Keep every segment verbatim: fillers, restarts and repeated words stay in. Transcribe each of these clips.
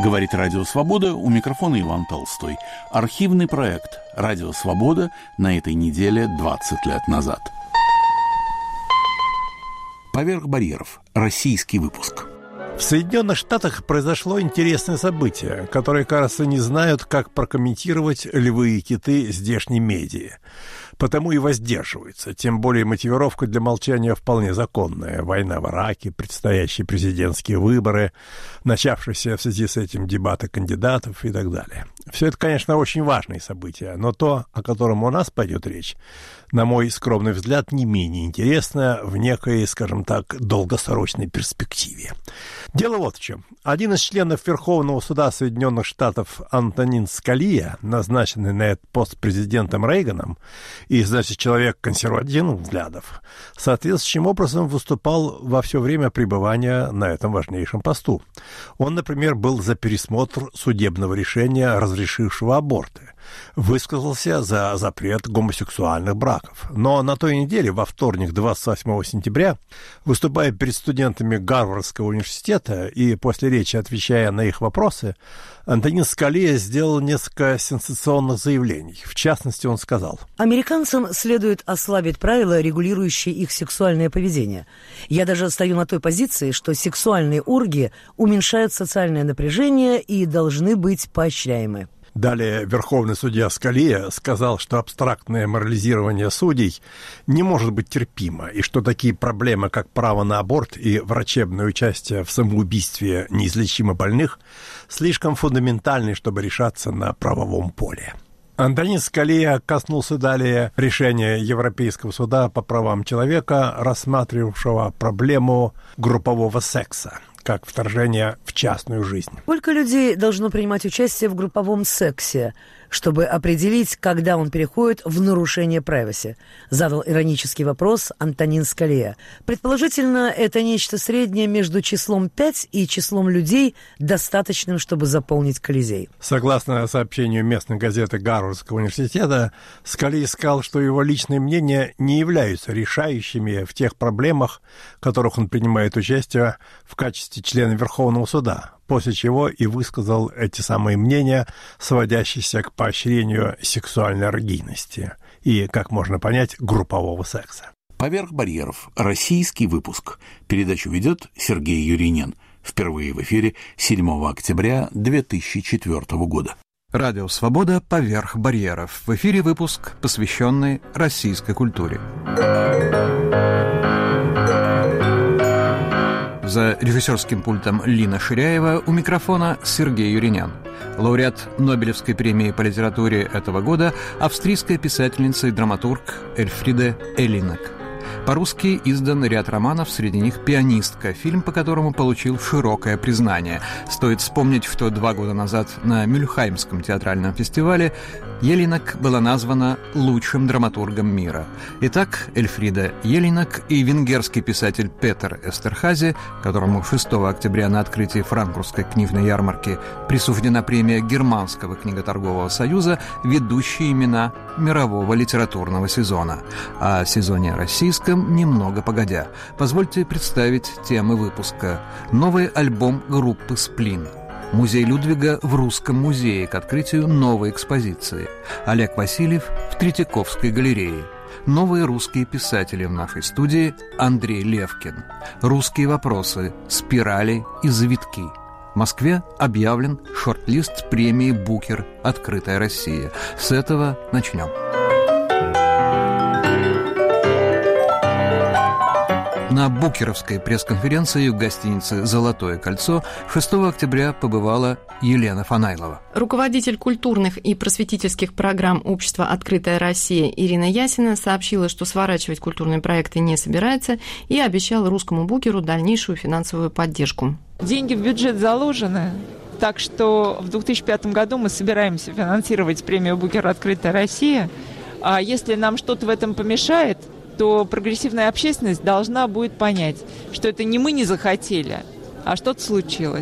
Говорит Радио Свобода, у микрофона Иван Толстой. Архивный проект «Радио Свобода» на этой неделе двадцать лет назад. «Поверх барьеров». Российский выпуск. В Соединенных Штатах произошло интересное событие, которое, кажется, не знают, как прокомментировать львы и киты здешней медиа. Потому и воздерживаются. Тем более мотивировка для молчания вполне законная. Война в Ираке, предстоящие президентские выборы, начавшиеся в связи с этим дебаты кандидатов и так далее. Все это, конечно, очень важные события, но то, о котором у нас пойдет речь, на мой скромный взгляд, не менее интересно в некой, скажем так, долгосрочной перспективе. Дело вот в чем. Один из членов Верховного суда Соединенных Штатов Антонин Скалия, назначенный на этот пост президентом Рейганом, и, значит, человек консервативных взглядов, соответствующим образом выступал во все время пребывания на этом важнейшем посту. Он, например, был за пересмотр судебного решения, разрешившего аборты, высказался за запрет гомосексуальных браков. Но на той неделе, во вторник, двадцать восьмого сентября, выступая перед студентами Гарвардского университета и после речи отвечая на их вопросы, Антонин Скалия сделал несколько сенсационных заявлений. В частности, он сказал: «Американцам следует ослабить правила, регулирующие их сексуальное поведение. Я даже стою на той позиции, что сексуальные оргии уменьшают социальное напряжение и должны быть поощряемы». Далее верховный судья Скалия сказал, что абстрактное морализирование судей не может быть терпимо, и что такие проблемы, как право на аборт и врачебное участие в самоубийстве неизлечимо больных, слишком фундаментальны, чтобы решаться на правовом поле. Антонин Скалия коснулся далее решения Европейского суда по правам человека, рассматривавшего проблему группового секса как вторжение в частную жизнь. Сколько людей должно принимать участие в групповом сексе, чтобы определить, когда он переходит в нарушение privacy? Задал иронический вопрос Антонин Скалия. Предположительно, это нечто среднее между числом пять и числом людей, достаточным, чтобы заполнить Колизей. Согласно сообщению местной газеты Гарвардского университета, Скалия сказал, что его личные мнения не являются решающими в тех проблемах, в которых он принимает участие в качестве члена Верховного суда, после чего и высказал эти самые мнения, сводящиеся к поощрению сексуальной оргийности и, как можно понять, группового секса. «Поверх барьеров». Российский выпуск. Передачу ведет Сергей Юринин. Впервые в эфире седьмого октября две тысячи четвёртого года. Радио «Свобода. Поверх барьеров». В эфире выпуск, посвященный российской культуре. За режиссерским пультом Лина Ширяева, у микрофона Сергей Юринян. Лауреат Нобелевской премии по литературе этого года, австрийская писательница и драматург Эльфриде Елинек. По-русски издан ряд романов, среди них «Пианистка», фильм, по которому получил широкое признание. Стоит вспомнить, что два года назад на Мюльхаймском театральном фестивале Елинек была названа лучшим драматургом мира. Итак, Эльфрида Елинек и венгерский писатель Петер Эстерхази, которому шестого октября на открытии Франкфуртской книжной ярмарки присуждена премия Германского книgoторгового союза, ведущие имена мирового литературного сезона. О сезоне российском немного погодя. Позвольте представить темы выпуска. Новый альбом группы «Сплин». Музей Людвига в Русском музее к открытию новой экспозиции. Олег Васильев в Третьяковской галерее. Новые русские писатели в нашей студии. Андрей Левкин. Русские вопросы, спирали и завитки. В Москве объявлен шорт-лист премии «Букер. Открытая Россия». С этого начнем. На букеровской пресс-конференции в гостинице «Золотое кольцо» шестого октября побывала Елена Фанайлова. Руководитель культурных и просветительских программ общества «Открытая Россия» Ирина Ясина сообщила, что сворачивать культурные проекты не собирается, и обещала русскому букеру дальнейшую финансовую поддержку. Деньги в бюджет заложены, так что в две тысячи пятом году мы собираемся финансировать премию «Букер. Открытая Россия». А если нам что-то в этом помешает, то прогрессивная общественность должна будет понять, что это не мы не захотели, а что-то случилось.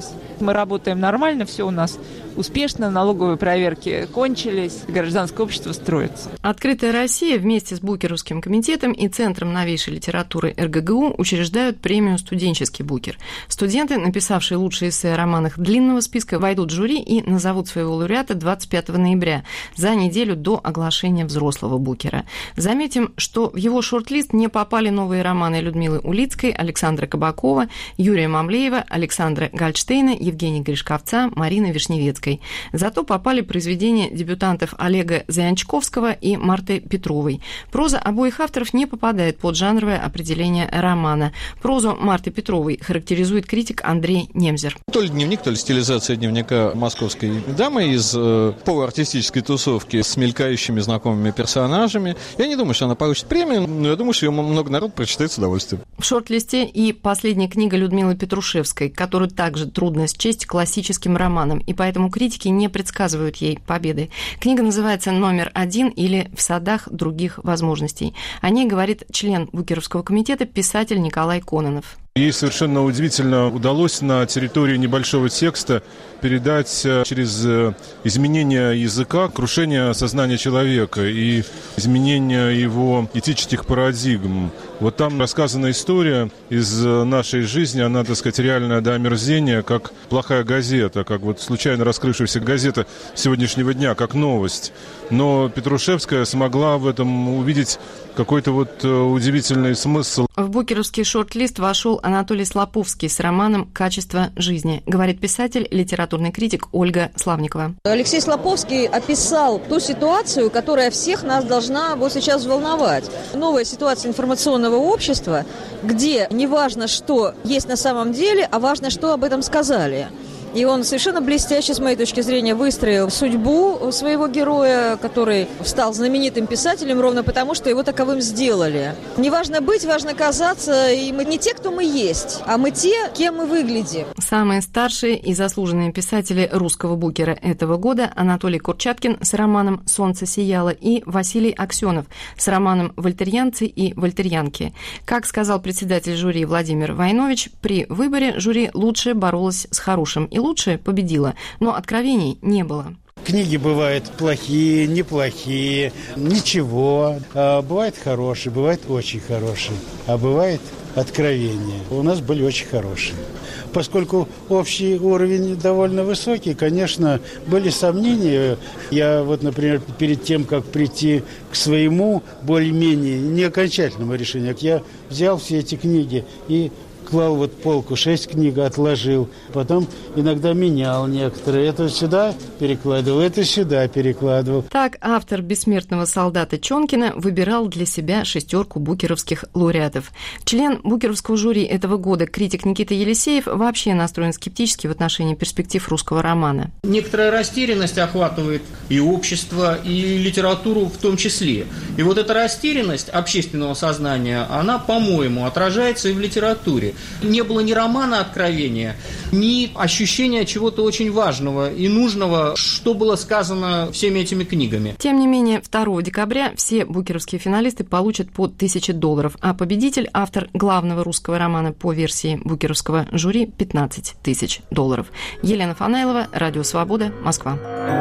мы работаем нормально, все у нас успешно, налоговые проверки кончились, гражданское общество строится. «Открытая Россия» вместе с Букеровским комитетом и Центром новейшей литературы эр гэ гэ у учреждают премию «Студенческий Букер». Студенты, написавшие лучшие эссе о романах длинного списка, войдут в жюри и назовут своего лауреата двадцать пятого ноября, за неделю до оглашения взрослого Букера. Заметим, что в его шорт-лист не попали новые романы Людмилы Улицкой, Александра Кабакова, Юрия Мамлеева, Александра Гольдштейна, Евгения Гришковца, Марины Вишневецкой. Зато попали произведения дебютантов Олега Заянчковского и Марты Петровой. Проза обоих авторов не попадает под жанровое определение романа. Прозу Марты Петровой характеризует критик Андрей Немзер. То ли дневник, то ли стилизация дневника московской дамы из э, полуартистической тусовки с мелькающими знакомыми персонажами. Я не думаю, что она получит премию, но я думаю, что ее много народ прочитает с удовольствием. В шорт-листе и последняя книга Людмилы Петрушевской, которую также трудно счесть классическим романом, и поэтому критики не предсказывают ей победы. Книга называется «Номер один» или «В садах других возможностей». О ней говорит член Букеровского комитета, писатель Николай Кононов. Ей совершенно удивительно удалось на территории небольшого текста передать через изменение языка крушение сознания человека и изменение его этических парадигм. Вот там рассказана история из нашей жизни, она, так сказать, реальная до омерзения, как плохая газета, как вот случайно раскрывшаяся газета сегодняшнего дня, как новость. Но Петрушевская смогла в этом увидеть какой-то вот удивительный смысл. В букеровский шорт-лист вошел Анатолий Слаповский с романом «Качество жизни», говорит писатель, литературный критик Ольга Славникова. Алексей Слаповский описал ту ситуацию, которая всех нас должна вот сейчас волновать. Новая ситуация информационного общества, где не важно, что есть на самом деле, а важно, что об этом сказали. И он совершенно блестяще, с моей точки зрения, выстроил судьбу своего героя, который стал знаменитым писателем ровно потому, что его таковым сделали. Не важно быть, важно казаться. И мы не те, кто мы есть, а мы те, кем мы выглядим. Самые старшие и заслуженные писатели русского Букера этого года — Анатолий Курчаткин с романом «Солнце сияло» и Василий Аксенов с романом «Вольтерьянцы и вольтерьянки». Как сказал председатель жюри Владимир Войнович, при выборе жюри лучше боролось с хорошим и лучше победила, но откровений не было. Книги бывают плохие, неплохие, ничего. А бывает хорошие, бывает очень хорошие, а бывает откровения. У нас были очень хорошие. Поскольку общий уровень довольно высокий, конечно, были сомнения. Я вот, например, перед тем, как прийти к своему более-менее не окончательному решению, я взял все эти книги и клал вот полку, шесть книг отложил, потом иногда менял некоторые. Это сюда перекладывал, это сюда перекладывал. Так автор «Бессмертного солдата» Чонкина выбирал для себя шестерку букеровских лауреатов. Член букеровского жюри этого года, критик Никита Елисеев, вообще настроен скептически в отношении перспектив русского романа. Некоторая растерянность охватывает и общество, и литературу в том числе. И вот эта растерянность общественного сознания, она, по-моему, отражается и в литературе. Не было ни романа откровения, ни ощущения чего-то очень важного и нужного, что было сказано всеми этими книгами. Тем не менее, второго декабря все букеровские финалисты получат по тысяче долларов, а победитель, автор главного русского романа по версии букеровского жюри, пятнадцать тысяч долларов. Елена Фанайлова, Радио Свобода, Москва.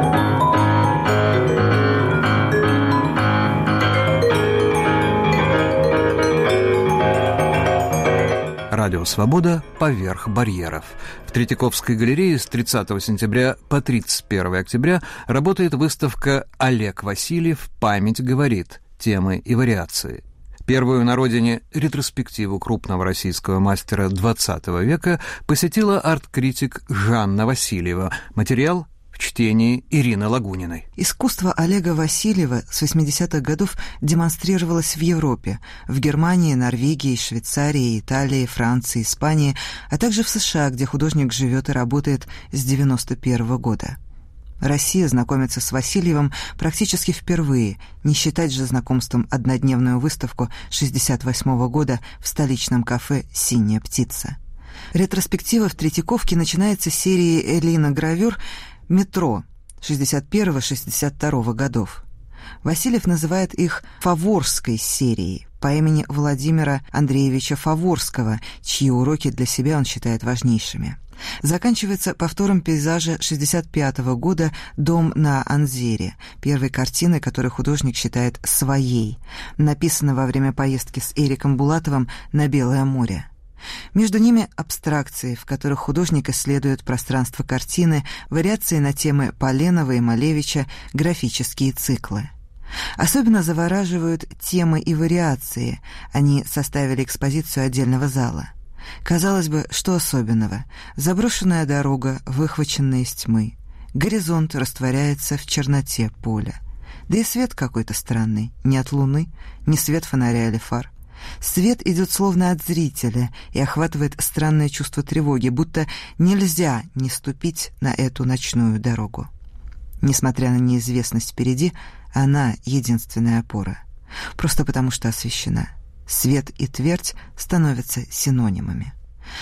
Радио «Свобода. Поверх барьеров». В Третьяковской галерее с тридцатого сентября по тридцать первого октября работает выставка «Олег Васильев. Память говорит. Темы и вариации». Первую на родине ретроспективу крупного российского мастера двадцатого века посетила арт-критик Жанна Васильева. Материал в чтении Ирины Лагуниной. Искусство Олега Васильева с восьмидесятых годов демонстрировалось в Европе, в Германии, Норвегии, Швейцарии, Италии, Франции, Испании, а также в США, где художник живет и работает с девяносто первого года. Россия знакомится с Васильевым практически впервые, не считать же знакомством однодневную выставку шестьдесят восьмого года в столичном кафе «Синяя птица». Ретроспектива в Третьяковке начинается с серии Элина гравюр «Метро» шестьдесят первого — шестьдесят второго годов. Васильев называет их «фаворской серией». по имени Владимира Андреевича Фаворского, чьи уроки для себя он считает важнейшими. Заканчивается повтором пейзажа шестьдесят пятого года «Дом на Анзере», первой картины, которую художник считает своей, написана во время поездки с Эриком Булатовым на Белое море. Между ними абстракции, в которых художник исследует пространство картины, вариации на темы Поленова и Малевича, графические циклы. Особенно завораживают темы и вариации, они составили экспозицию отдельного зала. Казалось бы, что особенного? Заброшенная дорога, выхваченная из тьмы. Горизонт растворяется в черноте поля. Да и свет какой-то странный, не от луны, не свет фонаря или фар. Свет идет словно от зрителя и охватывает странное чувство тревоги, будто нельзя не ступить на эту ночную дорогу. Несмотря на неизвестность впереди, она единственная опора. Просто потому что освещена. Свет и твердь становятся синонимами.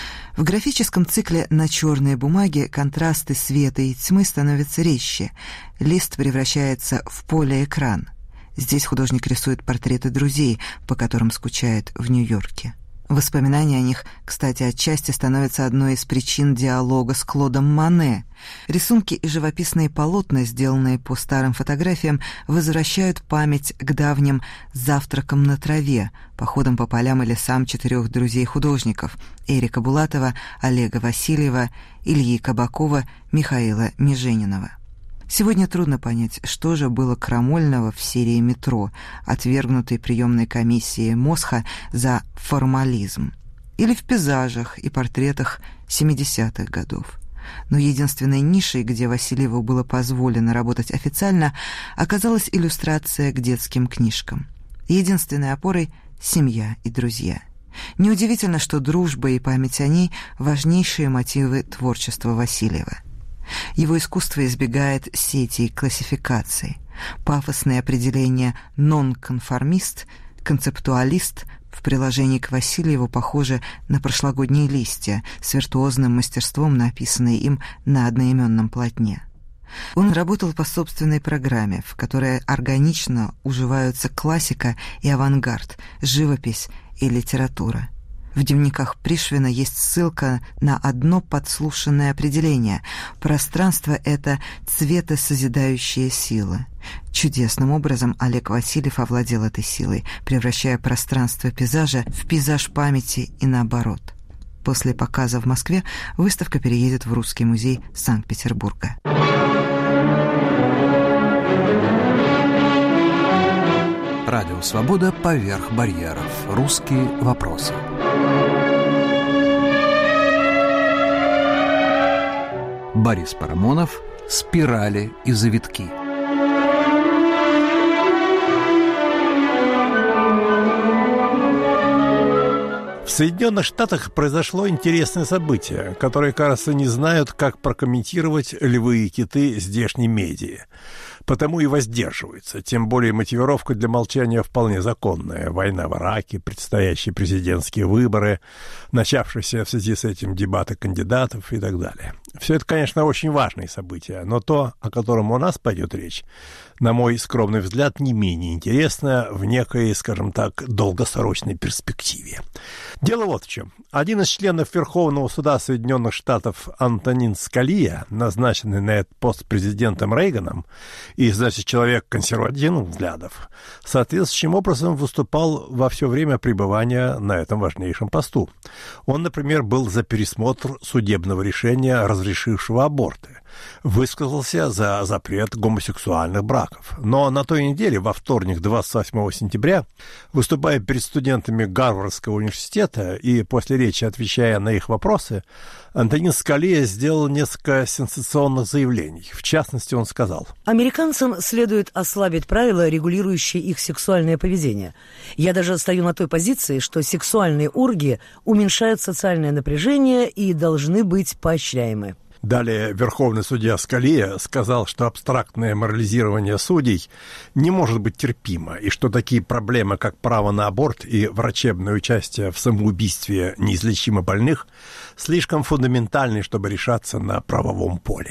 В графическом цикле на черной бумаге контрасты света и тьмы становятся резче. Лист превращается в поле-экран. Здесь художник рисует портреты друзей, по которым скучает в Нью-Йорке. Воспоминания о них, кстати, отчасти становятся одной из причин диалога с Клодом Мане. Рисунки и живописные полотна, сделанные по старым фотографиям, возвращают память к давним «завтракам на траве», походам по полям и лесам четырех друзей-художников – Эрика Булатова, Олега Васильева, Ильи Кабакова, Михаила Меженинова. Сегодня трудно понять, что же было крамольного в серии «Метро», отвергнутой приемной комиссией Мосха за формализм, или в пейзажах и портретах семидесятых годов. Но единственной нишей, где Васильеву было позволено работать официально, оказалась иллюстрация к детским книжкам. Единственной опорой – семья и друзья. Неудивительно, что дружба и память о ней – важнейшие мотивы творчества Васильева. Его искусство избегает сети и классификаций. Пафосные определения «нонконформист», «концептуалист» в приложении к Васильеву похожи на прошлогодние листья с виртуозным мастерством, написанные им на одноименном полотне. Он работал по собственной программе, в которой органично уживаются классика и авангард, живопись и литература. В дневниках Пришвина есть ссылка на одно подслушанное определение. Пространство — это цветосозидающая сила. Чудесным образом Олег Васильев овладел этой силой, превращая пространство пейзажа в пейзаж памяти и наоборот. После показа в Москве выставка переедет в Русский музей Санкт-Петербурга. Радио «Свобода» поверх барьеров. Русские вопросы. Борис Парамонов. Спирали и завитки. В Соединенных Штатах произошло интересное событие, которое, кажется, не знают, как прокомментировать львы и киты здешней медиа. Потому и воздерживаются, тем более мотивировка для молчания вполне законная. Война в Ираке, предстоящие президентские выборы, начавшиеся в связи с этим дебаты кандидатов и так далее. Все это, конечно, очень важные события, но то, о котором у нас пойдет речь, на мой скромный взгляд, не менее интересно в некой, скажем так, долгосрочной перспективе. Дело вот в чем. Один из членов Верховного суда Соединенных Штатов Антонин Скалия, назначенный на этот пост президентом Рейганом, и, значит, человек консервативных взглядов, соответствующим образом выступал во все время пребывания на этом важнейшем посту. Он, например, был за пересмотр судебного решения, разрешившего аборты, высказался за запрет гомосексуальных браков. Но на той неделе, во вторник, двадцать восьмого сентября, выступая перед студентами Гарвардского университета и после речи отвечая на их вопросы, Антонин Скалия сделал несколько сенсационных заявлений. В частности, он сказал: «Американцам следует ослабить правила, регулирующие их сексуальное поведение. Я даже стою на той позиции, что сексуальные оргии уменьшают социальное напряжение и должны быть поощряемы». Далее верховный судья Скалия сказал, что абстрактное морализирование судей не может быть терпимо, и что такие проблемы, как право на аборт и врачебное участие в самоубийстве неизлечимо больных, слишком фундаментальны, чтобы решаться на правовом поле.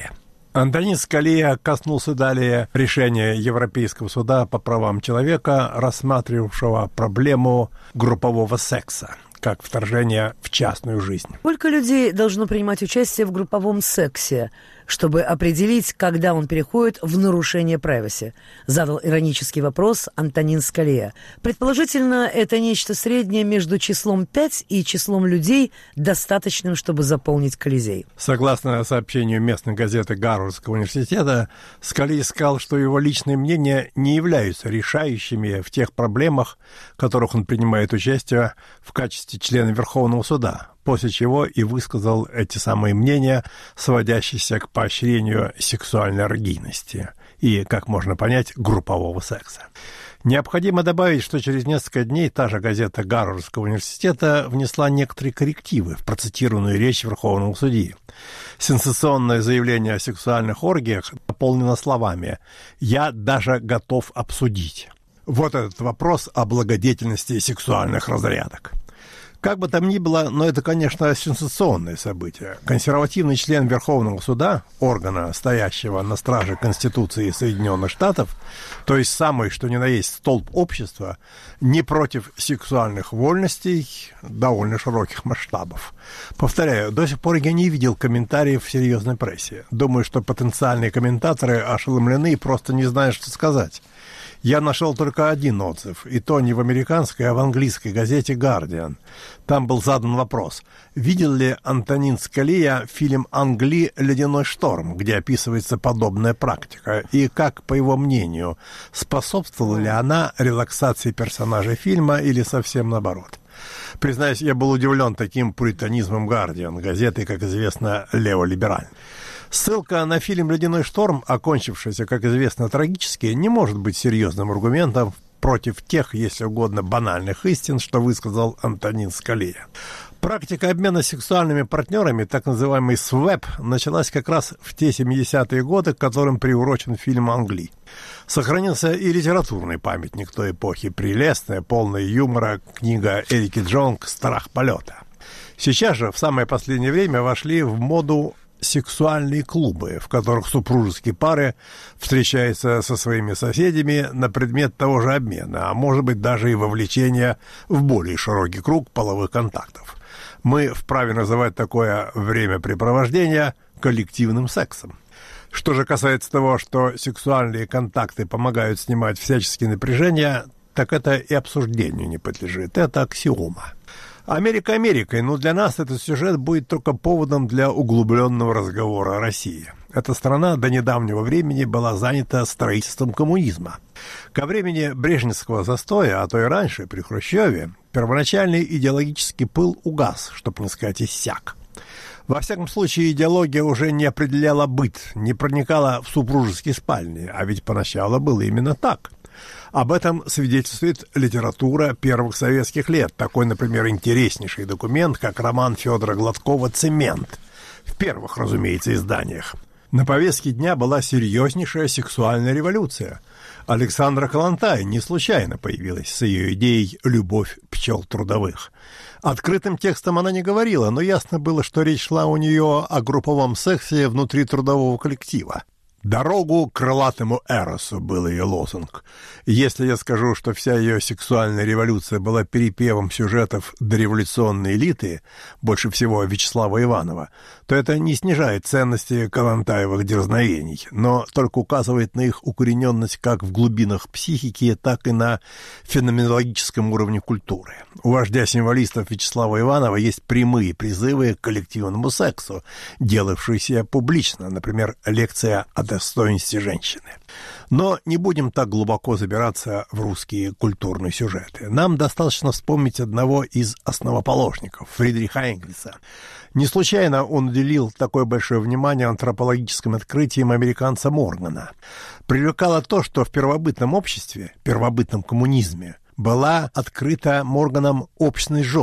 Антонин Скалия коснулся далее решения Европейского суда по правам человека, рассматривавшего проблему группового секса как вторжение в частную жизнь. Сколько людей должно принимать участие в групповом сексе, чтобы определить, когда он переходит в нарушение privacy? Задал иронический вопрос Антонин Скалия. Предположительно, это нечто среднее между числом пять и числом людей, достаточным, чтобы заполнить Колизей. Согласно сообщению местной газеты Гарвардского университета, Скалия сказал, что его личные мнения не являются решающими в тех проблемах, в которых он принимает участие в качестве члена Верховного суда, после чего и высказал эти самые мнения, сводящиеся к поощрению сексуальной оргийности и, как можно понять, группового секса. Необходимо добавить, что через несколько дней та же газета Гарвардского университета внесла некоторые коррективы в процитированную речь Верховного судьи. Сенсационное заявление о сексуальных оргиях наполнено словами «я даже готов обсудить». Вот этот вопрос о благодетельности сексуальных разрядок. Как бы там ни было, но это, конечно, сенсационное событие. Консервативный член Верховного суда, органа, стоящего на страже Конституции Соединенных Штатов, то есть самый, что ни на есть, столб общества, не против сексуальных вольностей довольно широких масштабов. Повторяю, до сих пор я не видел комментариев в серьезной прессе. Думаю, что потенциальные комментаторы ошеломлены и просто не знают, что сказать. Я нашел только один отзыв, и то не в американской, а в английской газете «Гардиан». Там был задан вопрос, видел ли Антонин Скалия фильм «Англи. Ледяной шторм», где описывается подобная практика, и как, по его мнению, способствовала ли она релаксации персонажей фильма или совсем наоборот. Признаюсь, я был удивлен таким пуританизмом «Гардиан», газеты, как известно, леволиберальной. Ссылка на фильм «Ледяной шторм», окончившийся, как известно, трагически, не может быть серьезным аргументом против тех, если угодно, банальных истин, что высказал Антонин Скалия. Практика обмена сексуальными партнерами, так называемый свэп, началась как раз в те семидесятые годы, к которым приурочен фильм «Англи». Сохранился и литературный памятник той эпохи, прелестная, полная юмора книга Эрики Джонг «Страх полета». Сейчас же, в самое последнее время, вошли в моду сексуальные клубы, в которых супружеские пары встречаются со своими соседями на предмет того же обмена, а может быть даже и вовлечения в более широкий круг половых контактов. Мы вправе называть такое времяпрепровождение коллективным сексом. Что же касается того, что сексуальные контакты помогают снимать всяческие напряжения, так это и обсуждению не подлежит. Это аксиома. Америка Америкой, но для нас этот сюжет будет только поводом для углубленного разговора о России. Эта страна до недавнего времени была занята строительством коммунизма. Ко времени брежневского застоя, а то и раньше, при Хрущеве, первоначальный идеологический пыл угас, чтобы не сказать иссяк. Во всяком случае, идеология уже не определяла быт, не проникала в супружеские спальни, а ведь поначалу было именно так. Об этом свидетельствует литература первых советских лет. Такой, например, интереснейший документ, как роман Федора Гладкова «Цемент». В первых, разумеется, изданиях. На повестке дня была серьезнейшая сексуальная революция. Александра Коллонтай не случайно появилась с ее идеей «любовь пчел трудовых». Открытым текстом она не говорила, но ясно было, что речь шла у нее о групповом сексе внутри трудового коллектива. «Дорогу к крылатому Эросу» был ее лозунг. Если я скажу, что вся ее сексуальная революция была перепевом сюжетов дореволюционной элиты, больше всего Вячеслава Иванова, то это не снижает ценности Коллонтаевых дерзновений, но только указывает на их укорененность как в глубинах психики, так и на феноменологическом уровне культуры. У вождя символистов Вячеслава Иванова есть прямые призывы к коллективному сексу, делавшиеся публично, например, лекция о достоинстве женщины. Но не будем так глубоко забираться в русские культурные сюжеты. Нам достаточно вспомнить одного из основоположников, Фридриха Энгельса. Не случайно он уделил такое большое внимание антропологическим открытиям американца Моргана. Привлекало то, что в первобытном обществе, первобытном коммунизме, была открыта Морганом общность жен,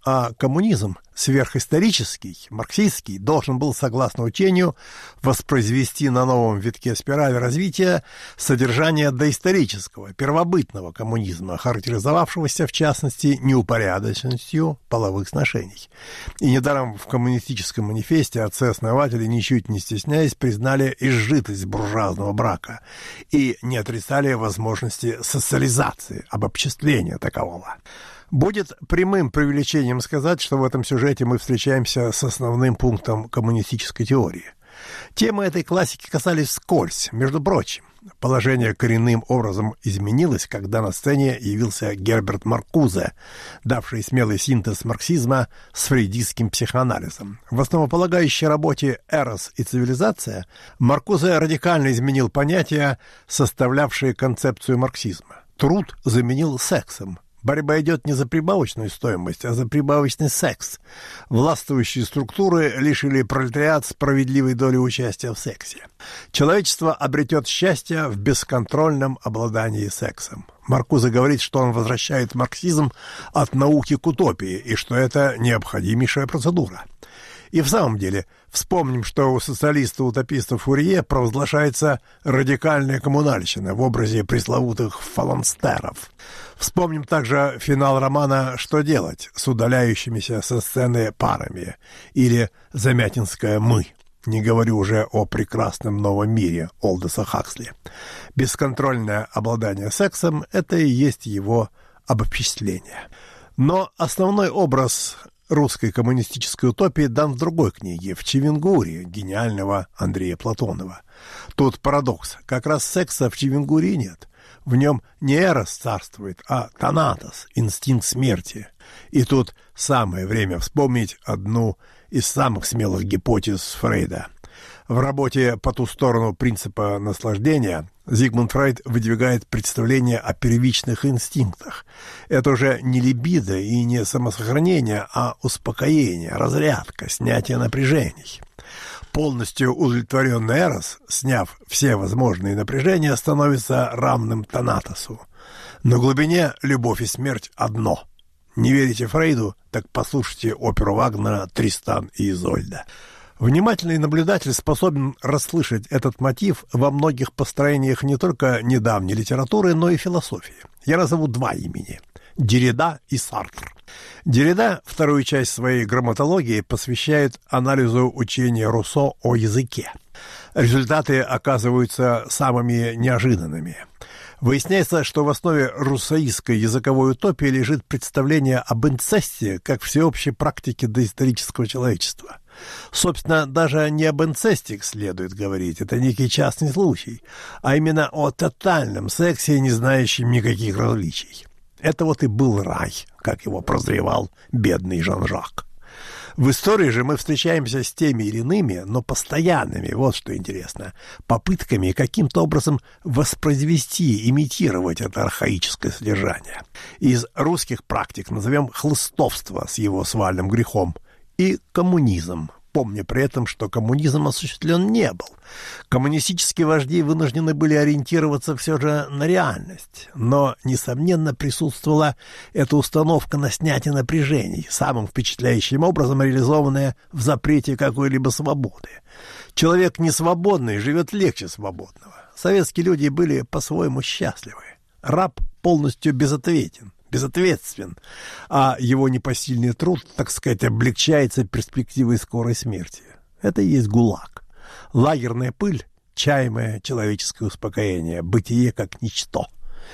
а коммунизм, сверхисторический, марксистский, должен был, согласно учению, воспроизвести на новом витке спирали развития содержание доисторического, первобытного коммунизма, характеризовавшегося, в частности, неупорядоченностью половых сношений. И недаром в коммунистическом манифесте отцы-основатели, ничуть не стесняясь, признали изжитость буржуазного брака и не отрицали возможности социализации, обобществления такового. Будет прямым преувеличением сказать, что в этом сюжете мы встречаемся с основным пунктом коммунистической теории. Темы этой классики касались вскользь. Между прочим, положение коренным образом изменилось, когда на сцене явился Герберт Маркузе, давший смелый синтез марксизма с фрейдистским психоанализом. В основополагающей работе «Эрос и цивилизация» Маркузе радикально изменил понятия, составлявшие концепцию марксизма. Труд заменил сексом. Борьба идет не за прибавочную стоимость, а за прибавочный секс. Властвующие структуры лишили пролетариат справедливой доли участия в сексе. Человечество обретет счастье в бесконтрольном обладании сексом. Маркузе говорит, что он возвращает марксизм от науки к утопии, и что это необходимейшая процедура. И в самом деле, вспомним, что у социалиста-утописта Фурье провозглашается радикальная коммунальщина в образе пресловутых фаланстеров. Вспомним также финал романа «Что делать» с удаляющимися со сцены парами, или «Замятинское мы». Не говорю уже о прекрасном новом мире Олдоса Хаксли. Бесконтрольное обладание сексом – это и есть его обобществление. Но основной образ русской коммунистической утопии дан в другой книге, в Чевенгуре гениального Андрея Платонова. Тут парадокс. Как раз секса в Чевенгуре нет. В нем не эрос царствует, а танатос, инстинкт смерти. И тут самое время вспомнить одну из самых смелых гипотез Фрейда. В работе «По ту сторону принципа наслаждения» Зигмунд Фрейд выдвигает представление о первичных инстинктах. Это уже не либидо и не самосохранение, а успокоение, разрядка, снятие напряжений. Полностью удовлетворенный эрос, сняв все возможные напряжения, становится равным танатосу. На глубине любовь и смерть одно. Не верите Фрейду? Так послушайте оперу Вагнера «Тристан и Изольда». Внимательный наблюдатель способен расслышать этот мотив во многих построениях не только недавней литературы, но и философии. Я назову два имени – Деррида и Сартр. Деррида вторую часть своей грамматологии посвящает анализу учения Руссо о языке. Результаты оказываются самыми неожиданными. Выясняется, что в основе руссоистской языковой утопии лежит представление об инцесте как всеобщей практике доисторического человечества. Собственно, даже не об инцесте следует говорить, это некий частный случай, а именно о тотальном сексе, не знающем никаких различий. Это вот и был рай, как его прозревал бедный Жан-Жак. В истории же мы встречаемся с теми или иными, но постоянными, вот что интересно, попытками каким-то образом воспроизвести, имитировать это архаическое содержание. Из русских практик назовем хлыстовство с его свальным грехом и коммунизм, помня при этом, что коммунизм осуществлен не был. Коммунистические вожди вынуждены были ориентироваться все же на реальность, но, несомненно, присутствовала эта установка на снятие напряжений, самым впечатляющим образом реализованная в запрете какой-либо свободы. Человек несвободный живет легче свободного. Советские люди были по-своему счастливы. Раб полностью безответен, безответствен, а его непосильный труд, так сказать, облегчается перспективой скорой смерти. Это и есть ГУЛАГ. Лагерная пыль, чаемое человеческое успокоение, бытие как ничто,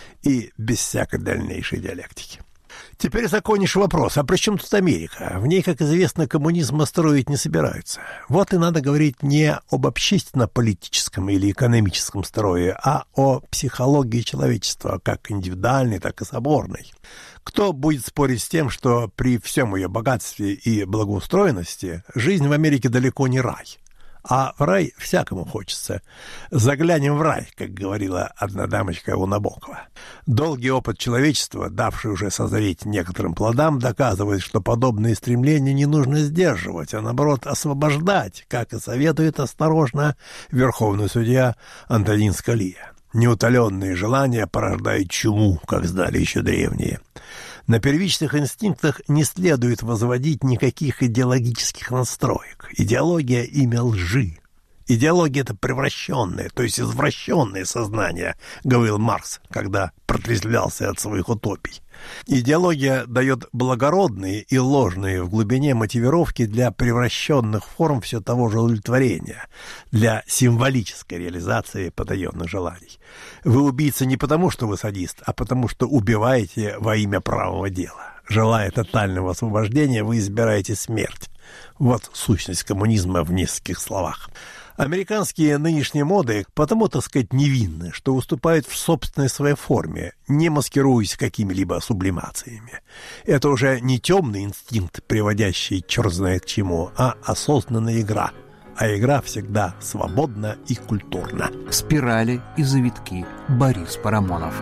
и без всякой дальнейшей диалектики. Теперь законнейший вопрос, а при чем тут Америка? В ней, как известно, коммунизма строить не собираются. Вот и надо говорить не об общественно-политическом или экономическом строе, а о психологии человечества, как индивидуальной, так и соборной. Кто будет спорить с тем, что при всем ее богатстве и благоустроенности жизнь в Америке далеко не рай? А в рай всякому хочется. Заглянем в рай, как говорила одна дамочка у Набокова. Долгий опыт человечества, давший уже созреть некоторым плодам, доказывает, что подобные стремления не нужно сдерживать, а наоборот освобождать, как и советует осторожно верховный судья Антонин Скалия. Неутоленные желания порождают чуму, как знали еще древние. На первичных инстинктах не следует возводить никаких идеологических настроек. Идеология – имя лжи. Идеология – это превращенное, то есть извращенное сознание, говорил Маркс, когда протрезвлялся от своих утопий. Идеология дает благородные и ложные в глубине мотивировки для превращенных форм все того же удовлетворения, для символической реализации потаенных желаний. Вы убийца не потому, что вы садист, а потому, что убиваете во имя правого дела. Желая тотального освобождения, вы избираете смерть. Вот сущность коммунизма в нескольких словах. Американские нынешние моды потому, так сказать, невинны, что выступают в собственной своей форме, не маскируясь какими-либо сублимациями. Это уже не темный инстинкт, приводящий черт знает к чему, а осознанная игра. А игра всегда свободна и культурна. «Спирали и завитки». Борис Парамонов.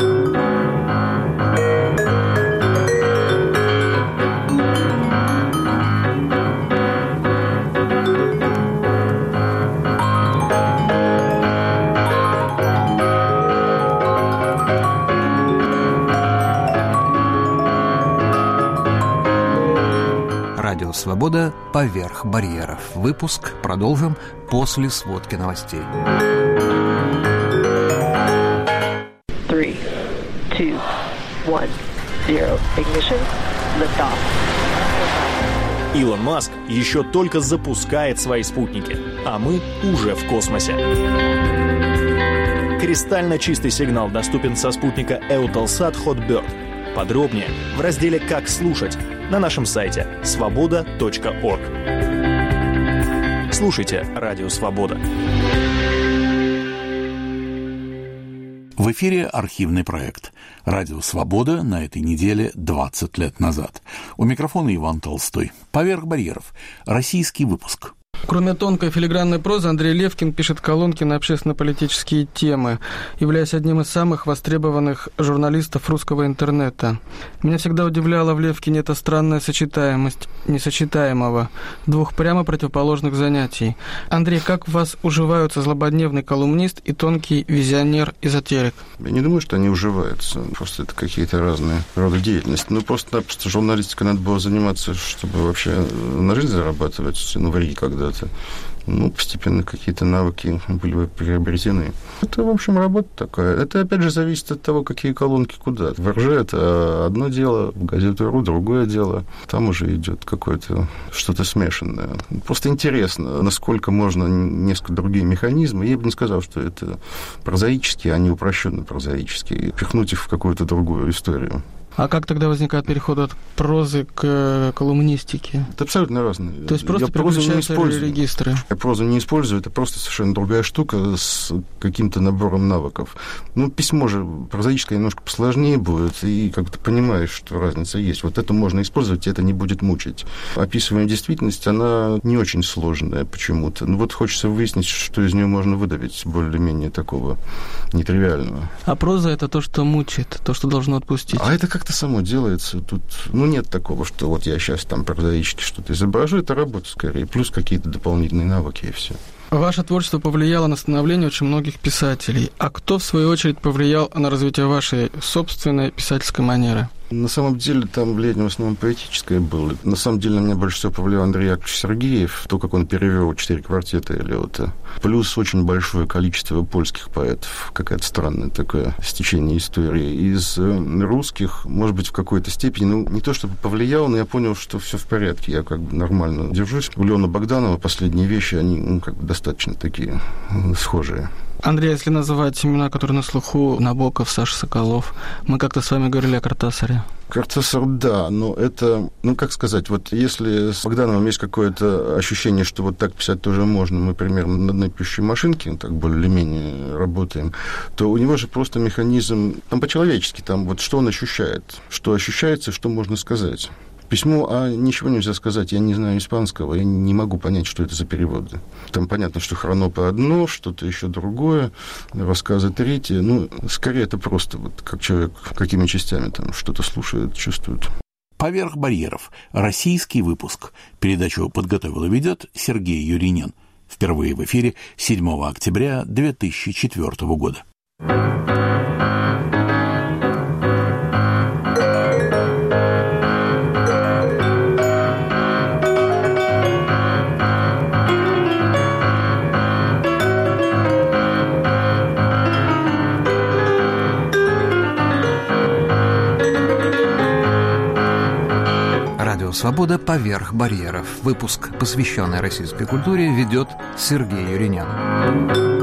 Радио «Свобода» поверх барьеров. Выпуск продолжим после сводки новостей. Three, two, one, zero. Ignition. Liftoff. Илон Маск еще только запускает свои спутники, а мы уже в космосе. Кристально чистый сигнал доступен со спутника Eutelsat Hotbird. Подробнее в разделе «Как слушать» на нашем сайте свобода точка орг. Слушайте Радио Свобода. В эфире архивный проект «Радио Свобода» на этой неделе двадцать лет назад. У микрофона Иван Толстой. «Поверх барьеров». Российский выпуск. Кроме тонкой филигранной прозы, Андрей Левкин пишет колонки на общественно-политические темы, являясь одним из самых востребованных журналистов русского интернета. Меня всегда удивляла в Левкине эта странная сочетаемость несочетаемого, двух прямо противоположных занятий. Андрей, как в вас уживаются злободневный колумнист и тонкий визионер-эзотерик? Я не думаю, что они уживаются. Просто это какие-то разные роды деятельности. Ну, просто-напросто журналистикой надо было заниматься, чтобы вообще на жизнь зарабатывать, ну, в Риге когда-то. Ну, постепенно какие-то навыки были приобретены. Это, в общем, работа такая. Это, опять же, зависит от того, какие колонки куда. В эр жэ это одно дело, в газету РУ другое дело. Там уже идет какое-то что-то смешанное. Просто интересно, насколько можно несколько другие механизмы. Я бы не сказал, что это прозаические, а не упрощенно прозаические. Пихнуть их в какую-то другую историю. А как тогда возникает переход от прозы к колумнистике? Это абсолютно разные. То есть просто переключаются регистры? Я прозу не использую, это просто совершенно другая штука с каким-то набором навыков. Ну, письмо же прозаическое немножко посложнее будет, и как бы ты понимаешь, что разница есть. Вот это можно использовать, и это не будет мучить. Описываемая действительность, она не очень сложная почему-то. Ну, вот хочется выяснить, что из нее можно выдавить более-менее такого нетривиального. А проза – это то, что мучает, то, что должно отпустить. А это как как-то само делается. Тут, ну, нет такого, что вот я сейчас там прозаически что-то изображу. Это работа скорее, плюс какие-то дополнительные навыки, и все. Ваше творчество повлияло на становление очень многих писателей. А кто, в свою очередь, повлиял на развитие вашей собственной писательской манеры? На самом деле, там влияние в основном поэтическое было. На самом деле, на меня больше всего повлиял Андрей Яковлевич Сергеев, то, как он перевел четыре квартета Элиота. Плюс очень большое количество польских поэтов. Какая-то странная такое стечение истории. Из русских, может быть, в какой-то степени, ну, не то чтобы повлиял, но я понял, что все в порядке. Я как бы нормально держусь. У Леона Богданова последние вещи, они, ну, как бы достаточно такие схожие. Андрей, если называть имена, которые на слуху, Набоков, Саша Соколов, мы как-то с вами говорили о Кортасаре. Кортасар, да, но это, ну, как сказать, вот если с Богдановым есть какое-то ощущение, что вот так писать тоже можно, мы примерно на одной пишущей машинке, так более-менее работаем, то у него же просто механизм, там по-человечески, там вот что он ощущает, что ощущается, что можно сказать. Письмо, а ничего нельзя сказать, я не знаю испанского, я не могу понять, что это за переводы. Там понятно, что хронопа одно, что-то еще другое, рассказы третье. Ну, скорее это просто вот как человек какими частями там что-то слушает, чувствует. «Поверх барьеров». Российский выпуск. Передачу подготовил и ведет Сергей Юринен. Впервые в эфире седьмого октября две тысячи четвёртого года. «Свобода. Поверх барьеров». Выпуск, посвященный российской культуре, ведет Сергей Юринян.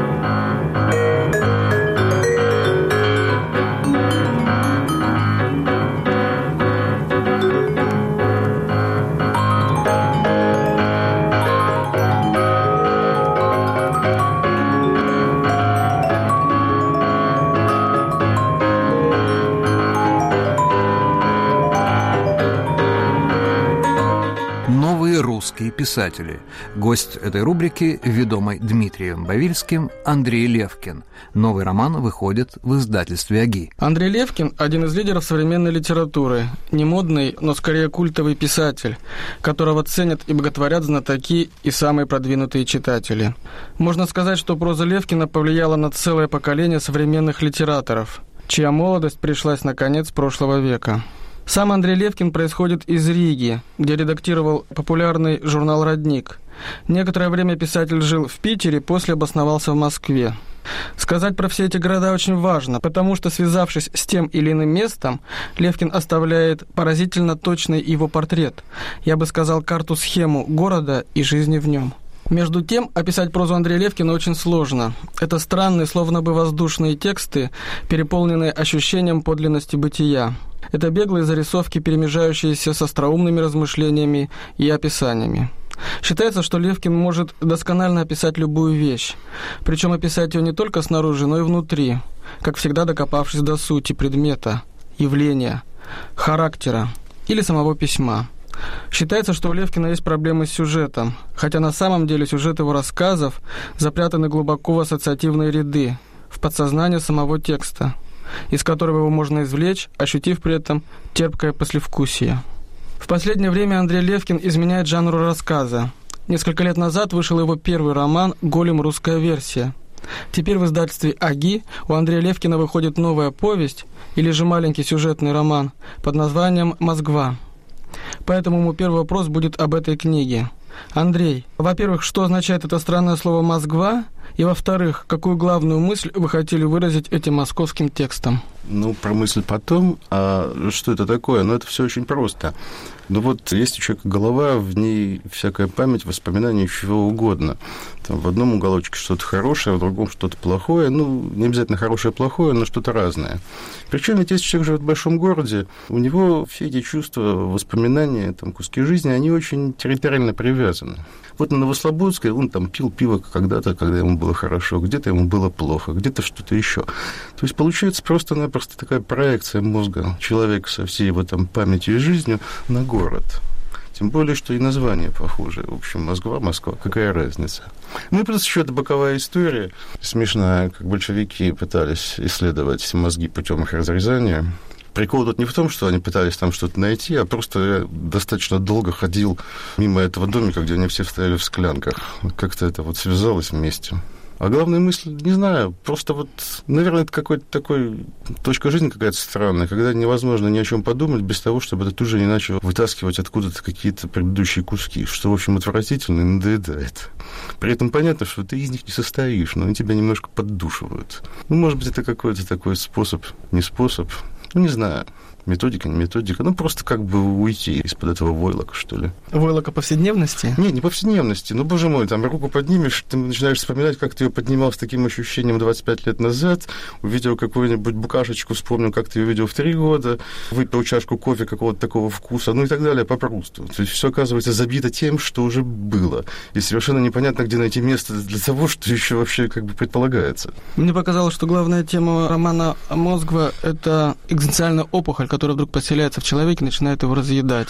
Русские писатели. Гость этой рубрики, ведомый Дмитрием Бавильским, Андрей Левкин. Новый роман выходит в издательстве «Аги». Андрей Левкин – один из лидеров современной литературы. Не модный, но скорее культовый писатель, которого ценят и боготворят знатоки и самые продвинутые читатели. Можно сказать, что проза Левкина повлияла на целое поколение современных литераторов, чья молодость пришлась на конец прошлого века. Сам Андрей Левкин происходит из Риги, где редактировал популярный журнал «Родник». Некоторое время писатель жил в Питере, после обосновался в Москве. Сказать про все эти города очень важно, потому что, связавшись с тем или иным местом, Левкин оставляет поразительно точный его портрет, я бы сказал, карту-схему города и жизни в нем. Между тем, описать прозу Андрея Левкина очень сложно. Это странные, словно бы воздушные тексты, переполненные ощущением подлинности бытия. Это беглые зарисовки, перемежающиеся с остроумными размышлениями и описаниями. Считается, что Левкин может досконально описать любую вещь, причем описать ее не только снаружи, но и внутри, как всегда докопавшись до сути предмета, явления, характера или самого письма. Считается, что у Левкина есть проблемы с сюжетом, хотя на самом деле сюжет его рассказов запрятаны глубоко в ассоциативные ряды, в подсознание самого текста, из которого его можно извлечь, ощутив при этом терпкое послевкусие. В последнее время Андрей Левкин изменяет жанру рассказа. Несколько лет назад вышел его первый роман «Голем. Русская версия». Теперь в издательстве «Аги» у Андрея Левкина выходит новая повесть, или же маленький сюжетный роман, под названием «Москва». Поэтому мой первый вопрос будет об этой книге. Андрей, во-первых, что означает это странное слово «Москва»? И, во-вторых, какую главную мысль вы хотели выразить этим московским текстом? Ну, про мысль потом. А что это такое? Ну, это все очень просто. Ну, вот есть у человека голова, в ней всякая память, воспоминания, чего угодно. Там в одном уголочке что-то хорошее, в другом что-то плохое. Ну, не обязательно хорошее и плохое, но что-то разное. Причем ведь если человек живет в большом городе, у него все эти чувства, воспоминания, там, куски жизни, они очень территориально привязаны. Вот на Новослободской он там пил пиво когда-то, когда ему было хорошо, где-то ему было плохо, где-то что-то еще. То есть получается просто-напросто такая проекция мозга человека со всей его там памятью и жизнью на город. Тем более, что и название похоже. В общем, Москва, Москва, какая разница? Ну и плюс еще эта боковая история смешная, как большевики пытались исследовать мозги путем их разрезания. Прикол тут не в том, что они пытались там что-то найти, а просто я достаточно долго ходил мимо этого домика, где они все стояли в склянках. Как-то это вот связалось вместе. А главная мысль, не знаю, просто вот, наверное, это какой-то такой точка жизни какая-то странная, когда невозможно ни о чем подумать без того, чтобы это тут же не начал вытаскивать откуда-то какие-то предыдущие куски, что, в общем, отвратительно и надоедает. При этом понятно, что ты из них не состоишь, но они тебя немножко поддушивают. Ну, может быть, это какой-то такой способ, не способ, ну, не знаю. Методика, не методика. Ну, просто как бы уйти из-под этого войлока, что ли. Войлока повседневности? Не, не повседневности. Ну, боже мой, там руку поднимешь, ты начинаешь вспоминать, как ты ее поднимал с таким ощущением двадцать пять лет назад, увидел какую-нибудь букашечку, вспомнил, как ты ее видел в три года, выпил чашку кофе какого-то такого вкуса, ну и так далее, попросту. То есть все оказывается забито тем, что уже было. И совершенно непонятно, где найти место для того, что еще вообще как бы предполагается. Мне показалось, что главная тема романа «Москва» — это экзистенциальная опухоль, которая вдруг поселяется в человеке, начинает его разъедать.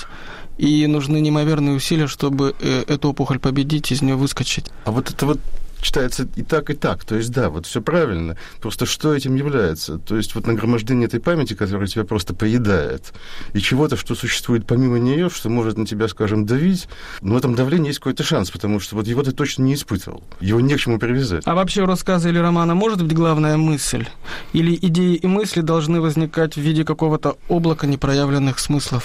И нужны неимоверные усилия, чтобы эту опухоль победить, из нее выскочить. А вот это вот читается и так, и так. То есть, да, вот все правильно. Просто что этим является? То есть, вот нагромождение этой памяти, которая тебя просто поедает, и чего-то, что существует помимо нее, что может на тебя, скажем, давить, но в этом давлении есть какой-то шанс, потому что вот его ты точно не испытывал. Его не к чему привязать. А вообще у рассказа или романа может быть главная мысль? Или идеи и мысли должны возникать в виде какого-то облака непроявленных смыслов?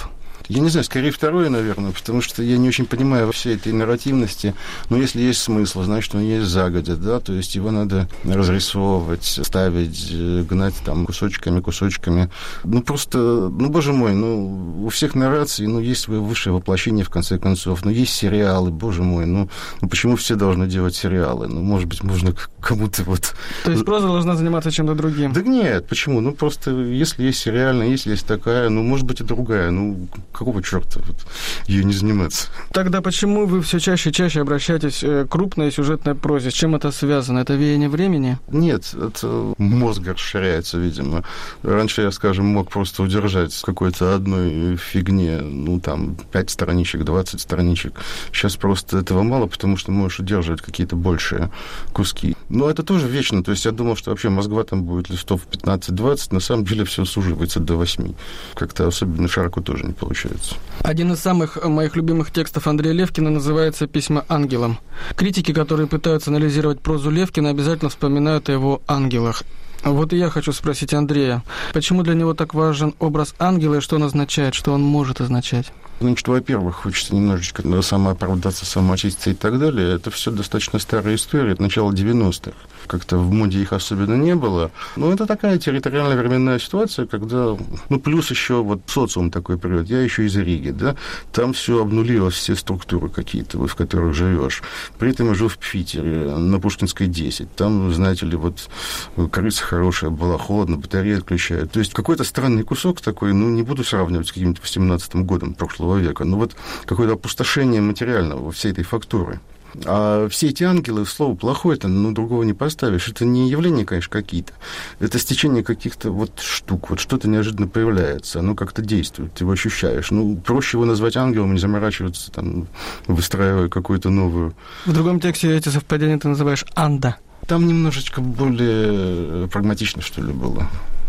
Я не знаю, скорее второе, наверное, потому что я не очень понимаю во всей этой нарративности. Но если есть смысл, значит, он есть загодя, да, то есть его надо разрисовывать, ставить, гнать там кусочками, кусочками. Ну, просто, ну, боже мой, ну, у всех нарраций, ну, есть свое высшее воплощение, в конце концов. Ну, есть сериалы, боже мой, ну, ну почему все должны делать сериалы? Ну, может быть, можно кому-то вот... То есть проза должна заниматься чем-то другим? Да нет, почему? Ну, просто если есть сериальная, если есть такая, ну, может быть, и другая. Ну, какого черта вот, ее не заниматься? Тогда почему вы все чаще и чаще обращаетесь к крупной сюжетной прозе? С чем это связано? Это веяние времени? Нет, это мозг расширяется, видимо. Раньше я, скажем, мог просто удержать в какой-то одной фигне, ну, там, пять страничек, двадцать страничек. Сейчас просто этого мало, потому что можешь удерживать какие-то большие куски. Но это тоже вечно. То есть я думал, что вообще Москва там будет листов пятнадцать-двадцать, на самом деле все суживается до восьми. Как-то особенно широко тоже не получается. Один из самых моих любимых текстов Андрея Левкина называется «Письма ангелам». Критики, которые пытаются анализировать прозу Левкина, обязательно вспоминают о его ангелах. Вот и я хочу спросить Андрея, почему для него так важен образ ангела и что он означает, что он может означать? Значит, во-первых, хочется немножечко самооправдаться, самоочиститься и так далее. Это все достаточно старая история, от начала девяностых. Как-то в моде их особенно не было. Но это такая территориальная временная ситуация, когда... Ну, плюс еще вот социум такой привет. Я еще из Риги, да? Там все обнулилось, все структуры какие-то, в которых живешь. При этом я жил в Питере, на Пушкинской десять. Там, знаете ли, вот крыса хорошая была, холодно, батареи отключают. То есть какой-то странный кусок такой, ну, не буду сравнивать с каким-то восемнадцатым годом прошлого века, но вот какое-то опустошение материального во всей этой фактуры. А все эти ангелы, слово плохое-то, ну, другого не поставишь. Это не явления, конечно, какие-то. Это стечение каких-то вот штук. Вот что-то неожиданно появляется, оно как-то действует, ты его ощущаешь. Ну, проще его назвать ангелом, не заморачиваться, там, выстраивая какую-то новую... В другом тексте эти совпадения ты называешь «анда». Там немножечко более прагматично, что ли, было.